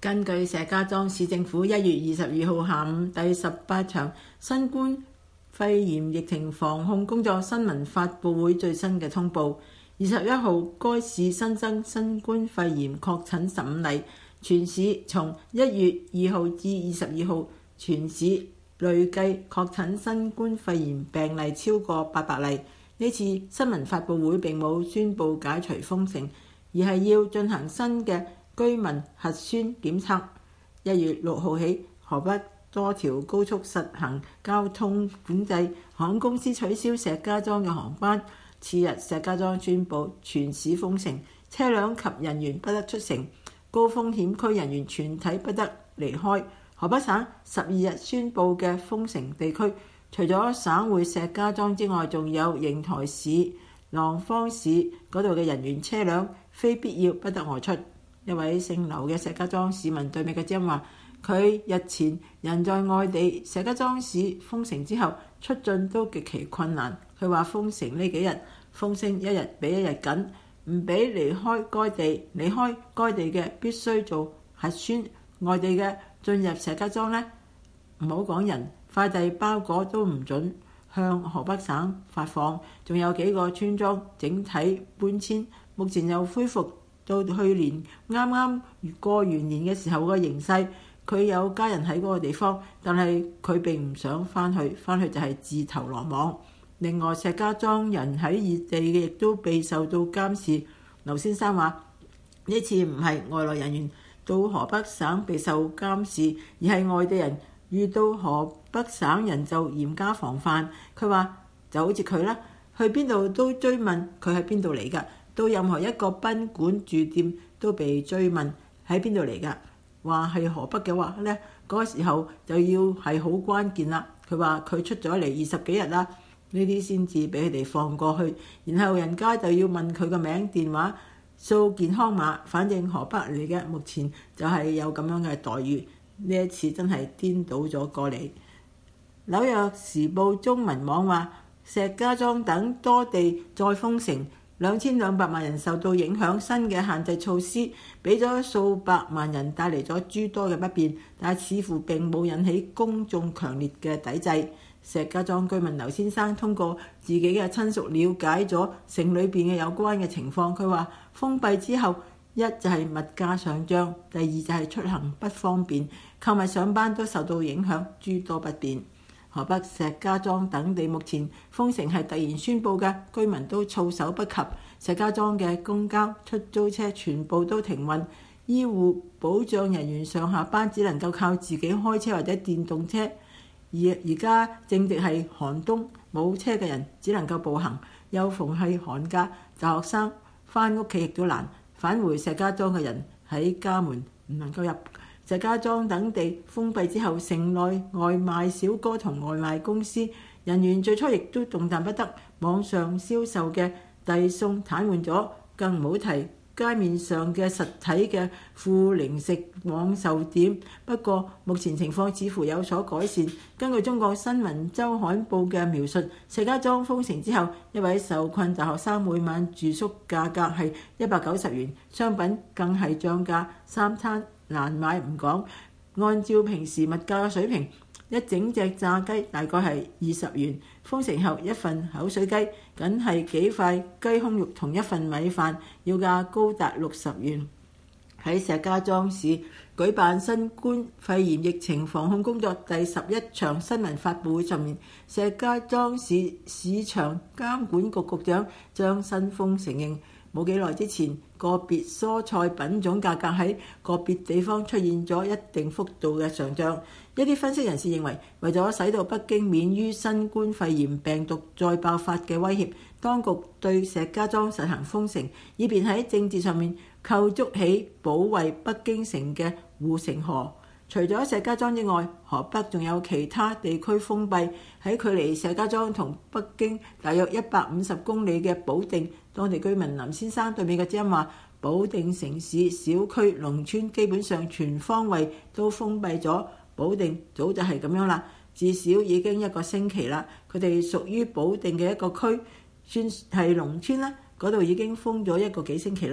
根據石家莊市政府1月22號下午第18場新冠肺炎疫情防控工作新聞發佈會最新嘅通報，21號該市新增新冠肺炎確診15例，全市從1月2號至22號全市累計確診新冠肺炎病例超過800例。呢次新聞發佈會並冇宣布解除封城，而係要進行新嘅居民核酸檢測。1月6號起，河北多條高速實行交通管制，航空公司取消石家莊嘅航班。次日，石家莊宣布全市封城，車輛及人員不得出城，高風險區人員全體不得離開。河北省12日宣布嘅封城地區，除咗省會石家莊之外，仲有邢台市、廊坊市嗰度嘅人員車輛非必要不得外出。一位姓劉嘅石家莊市民對美國之音話，佢日前人在外地，石家莊市封城之後出進都極其困難。佢話封城呢幾日風聲一日比一日緊，唔俾離開該地，離開該地嘅必須做核酸，外地嘅進入石家莊呢，唔好講人，快遞包裹都唔準向河北省發放，仲有幾個村莊整體搬遷，目前又恢復到去年啱啱過完年嘅時候個形勢。佢有家人喺嗰個地方，但係佢並唔想翻去就係自投羅網。另外，石家莊人喺異地嘅亦都被受到監視。劉先生話：呢次唔係外來人員到河北省被受監視，而係外地人遇到河北省人就嚴加防範。佢話就好似佢啦，去邊度都追問佢喺邊度嚟㗎，到任何一個賓館住店都被追問喺邊度嚟㗎。話係河北嘅話呢，嗰個時候就要係好關鍵啦。佢話佢出咗嚟20幾日啦，呢啲先至俾佢哋放過去，然後人家就要問佢個名、電話、掃健康碼，反正河北嚟嘅，目前就係有咁樣嘅待遇。呢一次真係顛倒咗過嚟。紐約時報中文網話，石家莊等多地再封城，2200萬人受到影響，新嘅限制措施俾咗數百萬人帶嚟咗諸多嘅不便，但係似乎並冇引起公眾強烈嘅抵制。石家莊居民劉先生通過自己嘅親屬了解咗城裏邊嘅有關嘅情況，佢話封閉之後，一就係物價上漲，第二就係出行不方便，購物上班都受到影響，諸多不便。河北石家莊等地目前封城係突然宣布嘅，居民都措手不及。石家莊嘅公交、出租車全部都停運，醫護保障人員上下班只能夠靠自己開車或者電動車。而家正值係寒冬，冇車嘅人只能夠步行。又逢係寒假，大學生返屋企亦都難。返回石家莊嘅人喺家門唔能夠入。石家莊等地封閉之後，城內外賣小哥同外賣公司人員最初亦都動彈不得，網上銷售嘅遞送癱瘓咗，更唔好提街面上嘅實體嘅副零食網售店。不過目前情況似乎有所改善。根據中國新聞週刊報嘅描述，石家莊封城之後，一位受困大學生每晚住宿價格係190元，商品更係漲價，三餐難買唔講。按照平時物價嘅水平，一整隻炸雞大概係20元。封城後一份口水雞僅係幾塊雞胸肉同一份米飯，要價高達60元。喺石家莊市舉辦新冠肺炎疫情防控工作第11場新聞發佈會上面，石家莊市市場監管局局長張新峰承認，冇幾耐之前，個別蔬菜品種價格喺個別地方出現咗一定幅度嘅上漲。一啲分析人士認為，為咗使到北京免於新冠肺炎病毒再爆發嘅威脅，當局對石家莊實行封城，以便喺政治上面構築起保衛北京城嘅護城河。除咗石家莊之外，河北仲有其他地區封閉。喺距離石家莊同北京大約150公里嘅保定，當地居民林先生對美國之音話，保定城市、小區、農村基本上全方位都封閉咗。保定早就係咁樣啦，至少已經1個星期啦。佢哋屬於保定嘅一個區，算係農村啦，嗰度已經封咗1個幾星期啦。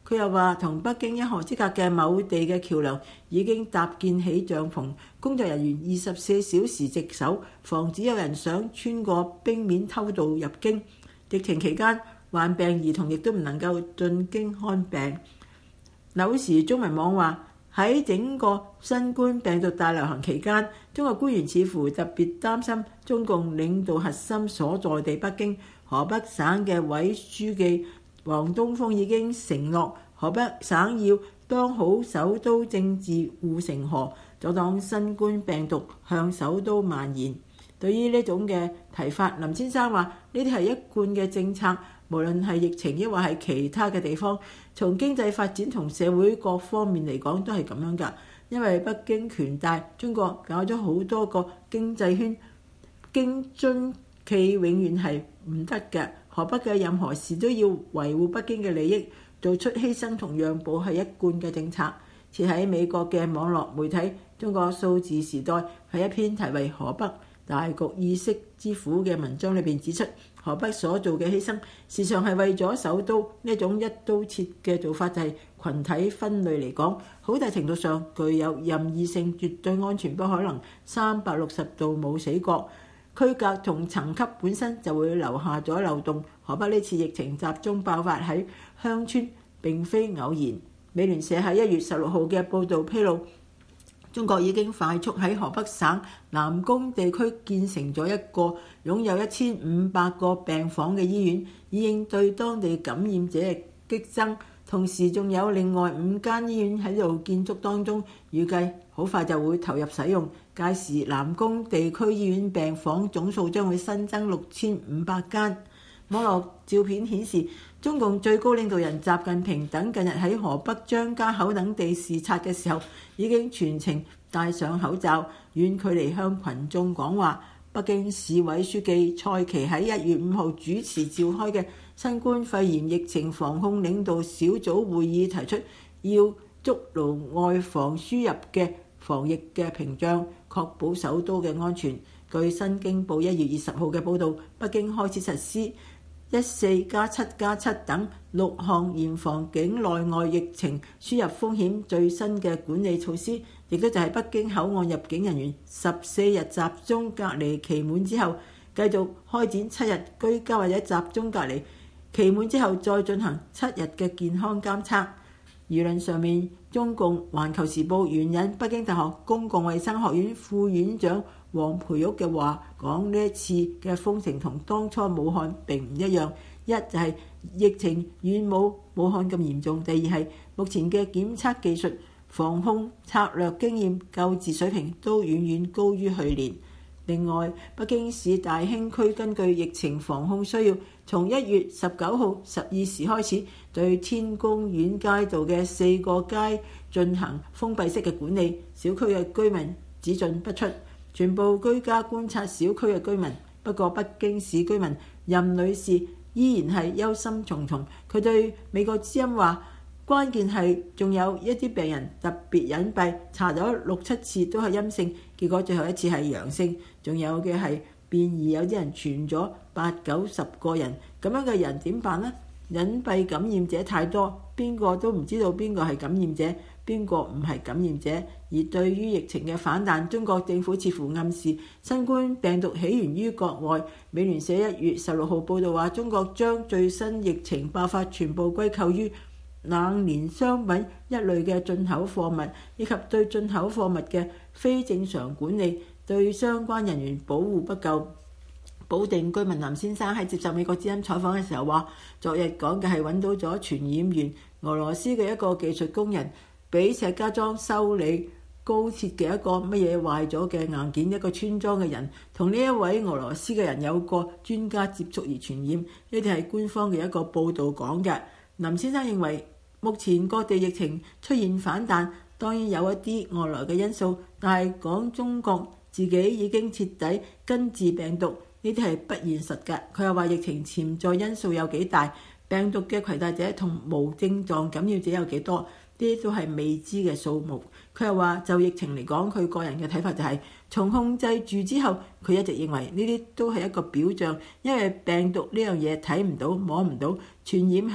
佢又話，同北京一河之隔嘅某地嘅橋梁已經搭建起帳篷，工作人員24小時值守，防止有人想穿過冰面偷渡入京。疫情期間，患病兒童亦都唔能夠進京看病。紐時中文網話，喺整個新冠病毒大流行期間，中國官員似乎特別擔心中共領導核心所在地北京。河北省嘅委書記王東峰已經承諾，河北省要當好首都政治護城河，阻擋新冠病毒向首都蔓延。對於呢種嘅提法，林先生話：呢啲係一貫嘅政策，無論係疫情抑或係其他嘅地方，從經濟發展同社會各方面嚟講都係咁樣㗎。因為北京權大，中國搞咗好多個經濟圈，京津冀永遠係唔得嘅。河北嘅任何事都要維護北京嘅利益，做出犧牲同讓步係一貫嘅政策。設喺美國嘅網絡媒體《中國數字時代》喺一篇題為《河北大局意識之苦》嘅文章裏邊指出，河北所做嘅犧牲，時常係為咗首都。呢種一刀切嘅做法就係群體分類嚟講，好大程度上具有任意性，絕對安全不可能360度冇死角。區隔同層級本身就會留下咗漏洞。河北呢次疫情集中爆發喺鄉村並非偶然。美聯社喺1月16號嘅報導披露，中國已經快速喺河北省南宮地區建成咗一個擁有1500個病房嘅醫院，以應對當地感染者嘅激增。同時仲有另外5間醫院喺度建築當中，預計好快就會投入使用。屆時南宮地區醫院病房總數將會新增6500間。網絡照片顯示，中共最高領導人習近平等近日喺河北張家口等地視察嘅時候，已經全程戴上口罩，遠距離向群眾講話。北京市委書記蔡奇喺1月5號主持召開嘅新冠肺炎疫情防控領導小組會議提出，要築牢外防輸入嘅防疫嘅屏障，確保首都嘅安全。據新京報1月20號嘅報導，北京開始實施14+7+7等6項嚴防境內外疫情輸入風險最新嘅管理措施，亦都就係北京口岸入境人員14日集中隔離期滿之後，繼續開展7日居家或者集中隔離，期滿之後再進行7日嘅健康監測。輿論上面，中共環球時報援引北京大學公共衛生學院副院長黃培玉嘅話講，呢一次嘅封城同當初武漢並唔一樣。一就係疫情遠冇武漢咁嚴重，第二係目前嘅檢測技術、防控策略經驗、救治水平都遠遠高於去年。另外，北京市大興區根據疫情防控需要，從1月19號12時開始，對天宮苑街道嘅4個街進行封閉式嘅管理，小區嘅居民只進不出，全部居家觀察小區嘅居民。不過，北京市居民任女士依然係憂心忡忡。佢對美國之音話：關鍵係仲有一啲病人特別隱蔽，查咗6-7次都係陰性，結果最後一次係陽性。仲有嘅係變異，有啲人傳咗8-90個人，咁樣嘅人點辦呢？隱蔽感染者太多，邊個都唔知道邊個係感染者，邊個唔係感染者。而對於疫情嘅反彈，中國政府似乎暗示新冠病毒起源於國外。美聯社1月16號報導話，中國將最新疫情爆發全部歸咎於冷鏈商品一類嘅進口貨物，以及對進口貨物嘅非正常管理，對相關人員保護不夠。保定居民林先生喺接受美國之音採訪嘅時候話，昨日講嘅係揾到咗傳染源，俄羅斯嘅一個技術工人俾石家莊修理高鐵嘅一個乜嘢壞咗嘅硬件，一個村莊嘅人同呢一位俄羅斯嘅人有個專家接觸而傳染。呢啲係官方嘅一個報導講嘅。林先生認為，目前各地疫情出現反彈，當然有一啲外來嘅因素，但係講中國自己已經徹底根治病毒，呢啲係不現實嘅。佢又話疫情潛在因素有幾大，病毒嘅攜帶者同無症狀感染者有幾多，呢啲都係未知嘅數目。佢又話就疫情嚟講，佢個人嘅睇法就係從控制住之後，佢一直認為呢啲都係一個表象，因為病毒呢樣嘢睇唔到摸唔到，傳染係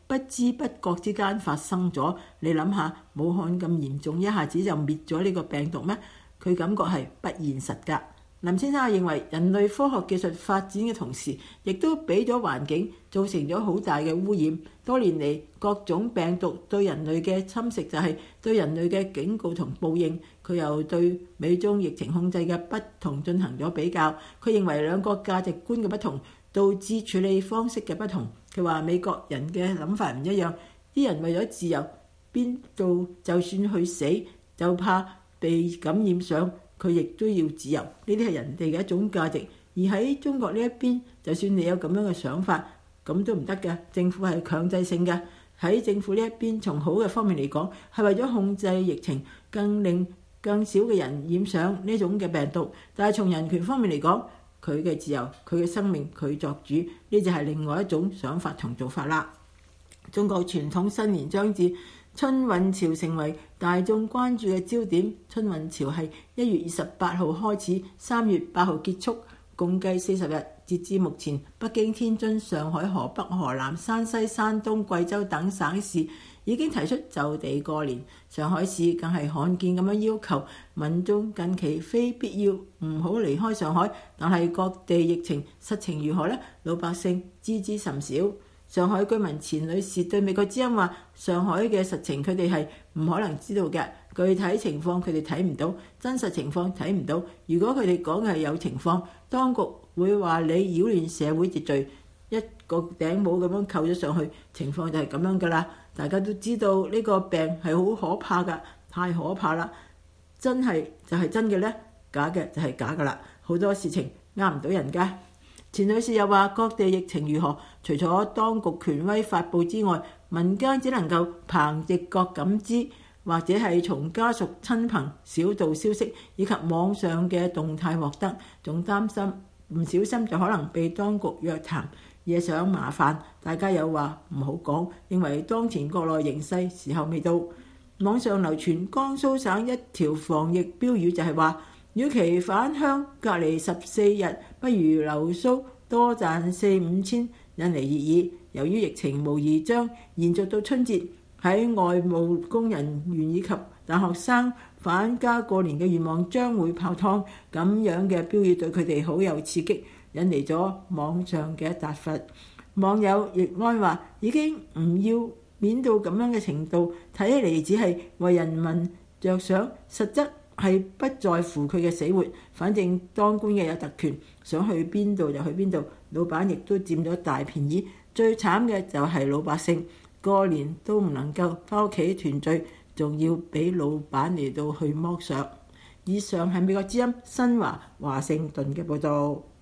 不知不覺之間發生咗。你諗下，武漢咁嚴重，一下子就滅咗呢個病毒咩？佢感覺係不現實㗎。林先生認為人類科學技術發展嘅同時，亦都俾咗環境造成咗好大嘅污染。多年嚟各種病毒對人類嘅侵蝕就係對人類嘅警告同報應。佢又對美中疫情控制嘅不同進行咗比較。佢認為兩個價值觀嘅不同導致處理方式嘅不同。佢話美國人嘅諗法唔一樣，啲人為咗自由，邊度就算去死就怕被感染上。佢亦都要自由，呢啲係人哋嘅一種價值。而喺中國呢一邊，就算你有咁樣嘅想法，咁都唔得嘅。政府係強制性嘅。喺政府呢一邊，從好嘅方面嚟講，係為咗控制疫情，令更少嘅人染上呢種嘅病毒。但係從人權方面嚟講，佢嘅自由、佢嘅生命，佢作主，呢就係另外一種想法同做法啦。中國傳統新年將至，春運潮成為大眾關注嘅焦點。春運潮係1月28號開始，3月8號結束，共計40日。截至目前，北京、天津、上海、河北、河南、山西、山東、貴州等省市已經提出就地過年。上海市更係罕見咁樣要求民眾近期非必要唔好離開上海。但係各地疫情實情如何呢？老百姓知之甚少。上海居民錢女士對美國之音話：上海嘅實情佢哋係唔可能知道嘅，具體情況佢哋睇唔到，真實情況睇唔到。如果佢哋講嘅係有情況，當局會話你擾亂社會秩序，一個頂帽咁樣扣咗上去，情況就係咁樣噶啦。大家都知道呢個病係好可怕噶，太可怕啦！真係就係真嘅呢，假嘅就係假噶啦。好多事情呃唔到人噶。錢女士又話：各地疫情如何，除咗當局權威發布之外，民間只能夠憑直覺感知，或者係從家屬親朋小道消息以及網上嘅動態獲得，仲擔心唔小心就可能被當局約談，惹上麻煩。大家有話唔好講，認為當前國內形勢時候未到。網上流傳江蘇省一條防疫標語就係話：與其返鄉隔離14日，不如留蘇多賺4-5千，引嚟熱議。由於疫情無疑將延續到春節，喺外務工人員以及大學生返家過年嘅願望將會泡湯。咁樣嘅標語對佢哋好有刺激，引嚟咗網上嘅答覆。網友易安話：已經唔要面到咁樣嘅程度，睇起嚟只係為人民着想，實質係不在乎佢嘅死活。反正當官嘅有特權，想去邊度就去邊度，老闆亦都佔咗大便宜。最慘嘅就係老百姓，過年都唔能夠返屋企團聚，仲要俾老闆嚟到去剝削。以上係美國之音新華華盛頓嘅報導。